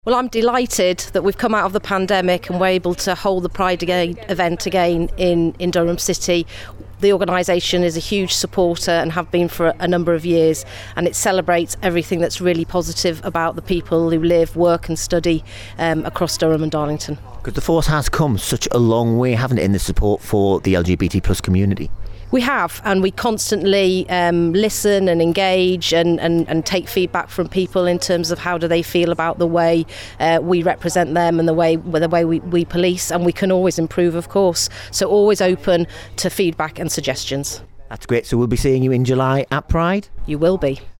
Well, I'm delighted that we've come out of the pandemic and we're able to hold the Pride event again in Durham City. The organisation is a huge supporter and have been for a number of years, and it celebrates everything that's really positive about the people who live, work and study across Durham and Darlington. Because the force has come such a long way, haven't it, in the support for the LGBT plus community? We have, and we constantly listen and engage and take feedback from people in terms of how do they feel about the way we represent them and the way we police, and we can always improve, of course. So always open to feedback and suggestions. That's great. So we'll be seeing you in July at Pride? You will be.